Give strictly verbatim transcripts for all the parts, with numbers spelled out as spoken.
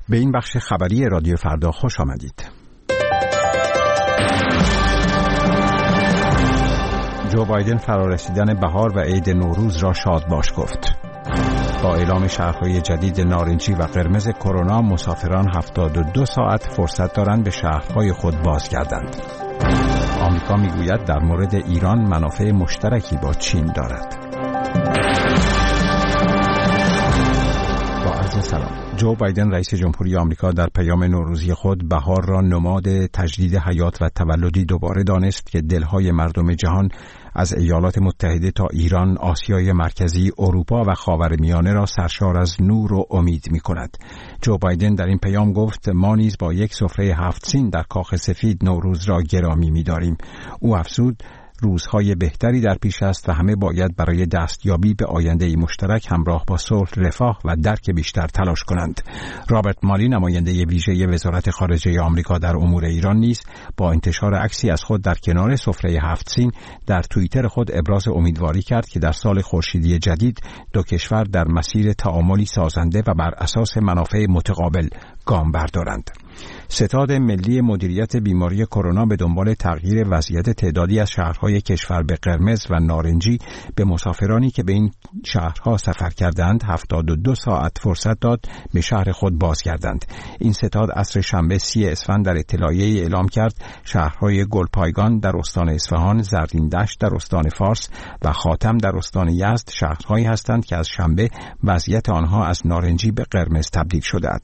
به این بخش خبری رادیو فردا خوش آمدید. جو بایدن فرارسیدن بهار و عید نوروز را شاد باش گفت. با اعلام شهرهای جدید نارنجی و قرمز کرونا، مسافران هفتاد و دو ساعت فرصت دارند به شهرهای خود بازگردند. آمریکا میگوید در مورد ایران منافع مشترکی با چین دارد. با عرض سلام. جو بایدن رئیس جمهوری آمریکا در پیام نوروزی خود بهار را نماد تجدید حیات و تولدی دوباره دانست که دلهای مردم جهان از ایالات متحده تا ایران، آسیای مرکزی، اروپا و خاورمیانه را سرشار از نور و امید می کند. جو بایدن در این پیام گفت ما نیز با یک سفره هفت سین در کاخ سفید نوروز را گرامی می داریم. او افزود روزهای بهتری در پیش است و همه باید برای دستیابی به آینده‌ای مشترک همراه با صلح، رفاه و درک بیشتر تلاش کنند. رابرت مالی، نماینده ویژه وزارت خارجه آمریکا در امور ایران، نیز با انتشار عکسی از خود در کنار سفره هفت سین در توییتر خود ابراز امیدواری کرد که در سال خورشیدی جدید دو کشور در مسیر تعاملی سازنده و بر اساس منافع متقابل گام بردارند. ستاد ملی مدیریت بیماری کرونا به دنبال تغییر وضعیت تعدادی از شهرهای کشور به قرمز و نارنجی به مسافرانی که به این شهرها سفر کردند هفتاد و دو ساعت فرصت داد به شهر خود بازگردند. این ستاد عصر شنبه سی اسفند در اطلاعیه‌ای اعلام کرد شهرهای گلپایگان در استان اصفهان، زرین‌دشت در استان فارس و خاتم در استان یزد شهرهایی هستند که از شنبه وضعیت آنها از نارنجی به قرمز تبدیل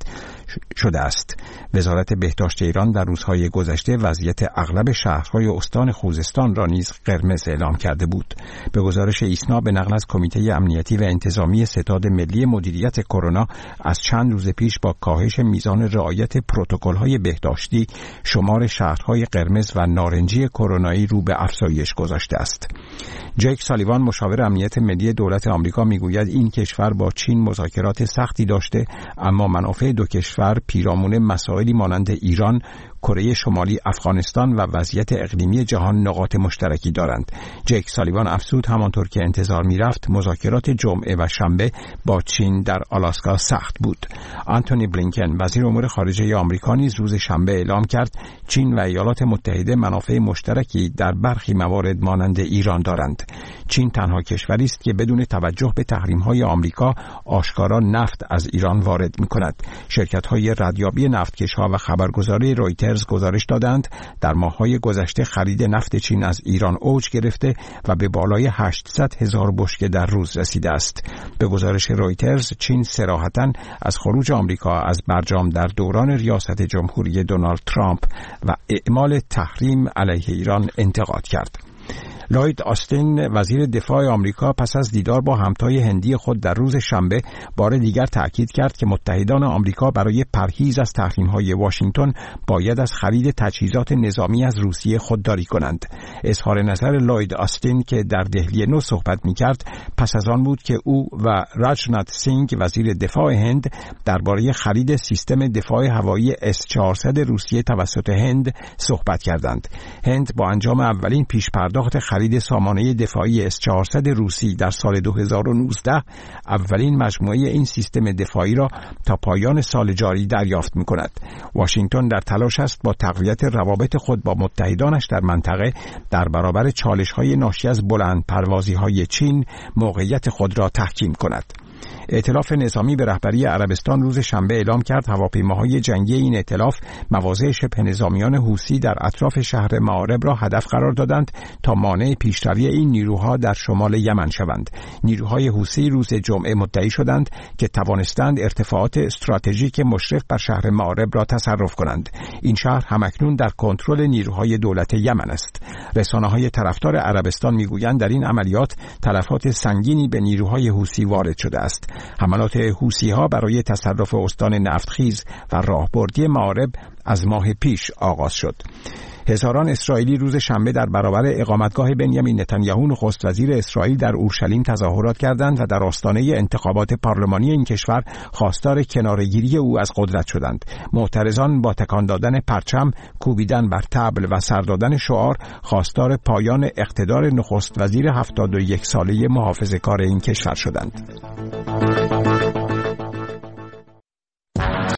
شده است. وزارت بهداشت ایران در روزهای گذشته وضعیت اغلب شهرهای استان خوزستان را نیز قرمز اعلام کرده بود. به گزارش ایسنا به نقل از کمیته امنیتی و انتظامی ستاد ملی مدیریت کرونا، از چند روز پیش با کاهش میزان رعایت پروتکل‌های بهداشتی شمار شهرهای قرمز و نارنجی کرونایی رو به افزایش گذاشته است. جیک سالیوان، مشاور امنیت ملی دولت آمریکا، میگوید این کشور با چین مذاکرات سختی داشته، اما منافع دو کشور پیرامون مسائلی مانند ایران، کره شمالی، افغانستان و وضعیت اقلیمی جهان نقاط مشترکی دارند. جیک سالیوان افزود همانطور که انتظار می‌رفت مذاکرات جمعه و شنبه با چین در آلاسکا سخت بود. آنتونی بلینکن، وزیر امور خارجه آمریکا، نیز روز شنبه اعلام کرد چین و ایالات متحده منافع مشترکی در برخی موارد مانند ایران دارند. چین تنها کشوری است که بدون توجه به تحریم‌های آمریکا آشکارا نفت از ایران وارد می‌کند. شرکت‌های ردیابی نفتکش‌ها و خبرگزاری رویترز گزارش دادند در ماه‌های گذشته خرید نفت چین از ایران اوج گرفته و به بالای هشتصد هزار بشکه در روز رسیده است. به گزارش رویترز، چین صراحتاً از خروج آمریکا از برجام در دوران ریاست جمهوری دونالد ترامپ و اعمال تحریم علیه ایران انتقاد کرد. لوید آستین، وزیر دفاع آمریکا، پس از دیدار با همتای هندی خود در روز شنبه بار دیگر تأکید کرد که متحدان آمریکا برای پرهیز از تحریم‌های واشنگتن باید از خرید تجهیزات نظامی از روسیه خودداری کنند. اظهار نظر لوید آستین که در دهلی نو صحبت می‌کرد پس از آن بود که او و راجنات سینگ، وزیر دفاع هند، درباره خرید سیستم دفاع هوایی اس چهارصد روسیه توسط هند صحبت کردند. هند با انجام اولین پیش‌پرداخت خرید سامانه دفاعی اس چهارصد روسی در سال دو هزار و نوزده اولین مجموعه این سیستم دفاعی را تا پایان سال جاری دریافت می‌کند. واشنگتن در تلاش است با تقویت روابط خود با متحدانش در منطقه در برابر چالش‌های ناشی از بلند پروازی‌های چین موقعیت خود را تحکیم کند. ائتلاف نظامی به رهبری عربستان روز شنبه اعلام کرد هواپیماهای جنگی این ائتلاف مواضع شبه نظامیان حوثی در اطراف شهر مآرب را هدف قرار دادند تا مانع پیشروی این نیروها در شمال یمن شوند. نیروهای حوثی روز جمعه مدعی شدند که توانستند ارتفاعات استراتژیک مشرف بر شهر مآرب را تصرف کنند. این شهر همکنون در کنترل نیروهای دولت یمن است. رسانه‌های طرفدار عربستان میگویند در این عملیات تلفات سنگینی به نیروهای حوثی وارد شده است. حملات حوثی‌ها برای تصرف استان نفتخیز و راهبردی مآرب از ماه پیش آغاز شد. هزاران اسرائیلی روز شنبه در برابر اقامتگاه بنیامین نتانیاهو نخست وزیر اسرائیل در اورشلیم تظاهرات کردند و در آستانه انتخابات پارلمانی این کشور خواستار کناره‌گیری او از قدرت شدند. معترضان با تکان دادن پرچم، کوبیدن بر طبل و سر دادن شعار خواستار پایان اقتدار نخست وزیر هفتاد و یک ساله محافظه‌کار این کشور شدند.